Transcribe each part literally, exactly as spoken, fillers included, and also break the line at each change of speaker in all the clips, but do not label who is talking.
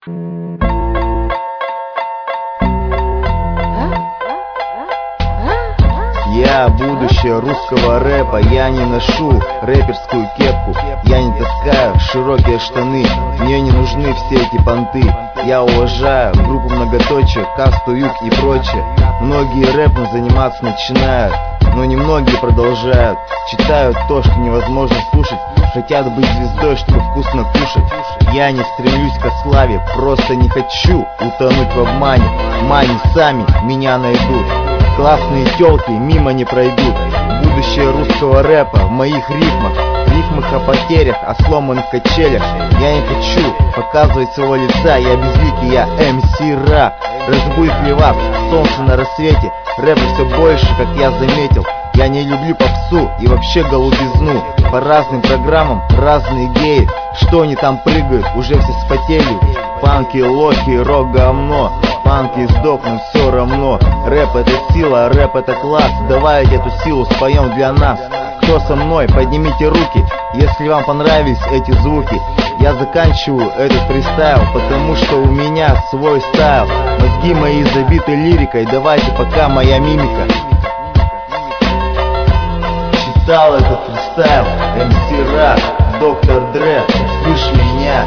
Я будущее русского рэпа, я не ношу рэперскую кепку, я не таскаю широкие штаны, мне не нужны все эти понты. Я уважаю группу Многоточие, Касту, Юг и прочее. Многие рэпом заниматься начинают, но немногие продолжают. Читают то, что невозможно слушать, хотят быть звездой, чтобы вкусно кушать. Я не стремлюсь ко славе, просто не хочу утонуть в обмане. Мани сами меня найдут, классные тёлки мимо не пройдут. Будущее русского рэпа в моих рифмах, рифмах о потерях, о сломанных качелях. Я не хочу показывать своего лица, я безликий, я эм си Ра. Разбудит ли вас солнце на рассвете? Рэпа все больше, как я заметил. Я не люблю попсу и вообще голубизну. По разным программам разные геи, что они там прыгают, уже все спотели. Панки, лохи, рок говно, панки сдохнут все равно. Рэп это сила, рэп это класс, давайте эту силу споем для нас. Кто со мной, поднимите руки, если вам понравились эти звуки. Я заканчиваю этот фристайл, потому что у меня свой стайл. Мозги мои забиты лирикой, давайте пока моя мимика. Читал этот фристайл эм си Ра, доктор Дре, слышь меня.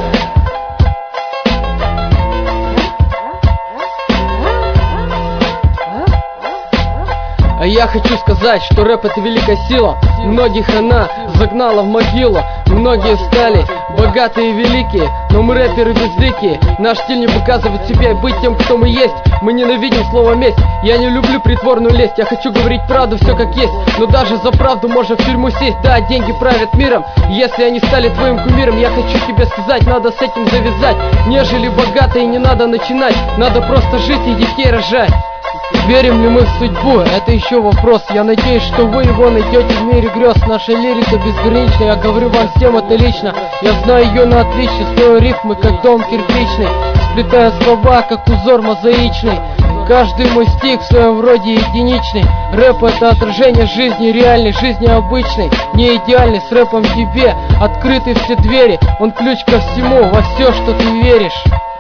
А я хочу сказать, что рэп это великая сила. Многих она загнала в могилу. Многие стали богатые и великие, но мы рэперы безликие. Наш стиль не показывает себя и быть тем, кто мы есть. Мы ненавидим слово месть, я не люблю притворную лесть. Я хочу говорить правду, все как есть, но даже за правду можно в тюрьму сесть. Да, деньги правят миром, если они стали твоим кумиром. Я хочу тебе сказать, надо с этим завязать. Нежели богатые не надо начинать, надо просто жить и детей рожать. Верим ли мы в судьбу? Это еще вопрос. Я надеюсь, что вы его найдете в мире грез. Наша лирика безгранична, я говорю вам всем это лично. Я знаю ее на отлично, строю рифмы, как дом кирпичный, сплетая слова, как узор мозаичный. Каждый мой стих в своем роде единичный. Рэп это отражение жизни реальной, жизни обычной, не идеальной. С рэпом тебе открыты все двери, он ключ ко всему, во все, что ты веришь.